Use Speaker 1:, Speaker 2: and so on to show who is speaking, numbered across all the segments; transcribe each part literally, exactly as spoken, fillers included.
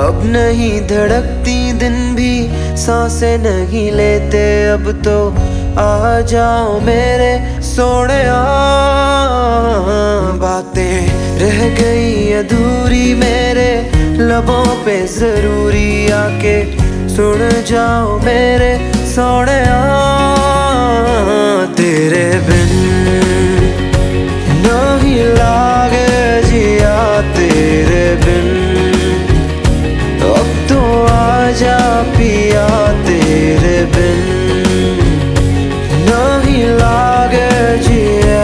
Speaker 1: अब नहीं धड़कती दिन भी सांसें नहीं लेते अब तो आ जाओ मेरे सोनिया। बातें रह गई अधूरी मेरे लबों पे जरूरी आके सुन जाओ मेरे सोनिया। तेरे बिन नहीं लागे जिया तेरे बिन अब तो आजा पिया तेरे बिन नहीं लागे जिया।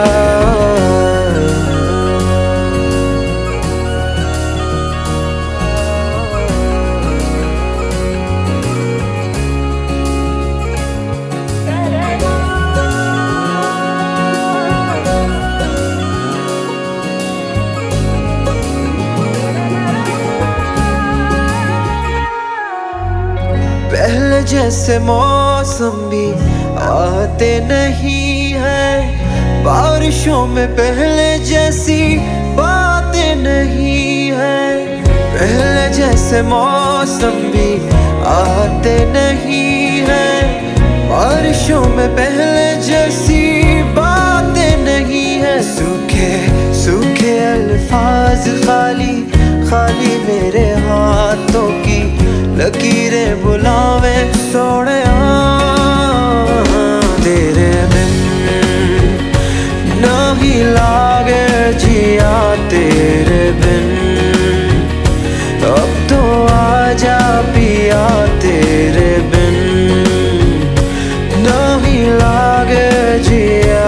Speaker 1: पहले जैसे मौसम भी आते नहीं है, बारिशों में पहले जैसी बातें नहीं है। पहले जैसे मौसम भी आते नहीं है, बारिशों में पहले जैसी बातें नहीं है। सूखे सूखे अल्फाज खाली खाली मेरे हाथों की लकीरें बुलावे सोनिया। तेरे बिन नहीं लागे जिया तेरे बिन अब तो आजा पिया तेरे बिन नहीं लागे जिया।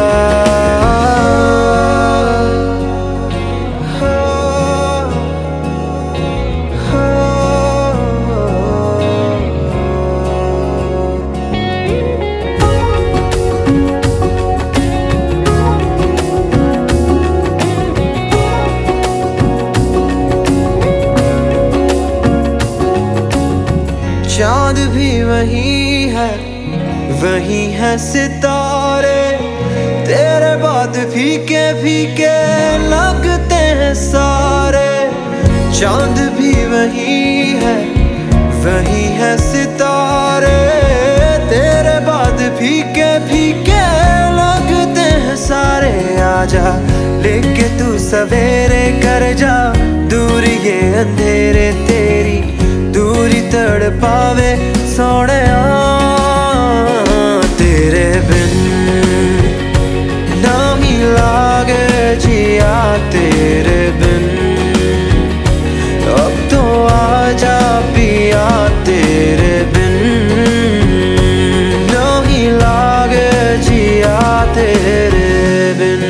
Speaker 1: चांद भी वही है वही है सितारे, तेरे बाद फीके फीके लगते हैं सारे। चांद भी वही है वही है सितारे, तेरे बाद फीके फीके लगते हैं सारे। आजा लेके तू सवेरे कर जा दूर ये अंधेरे, तेरी दूरी तड़पावे सोनिया। तेरे बिन नहीं लागे जिया तेरे बिन अब तो आजा पिया तेरे बिन नहीं लागे जिया तेरे बिन।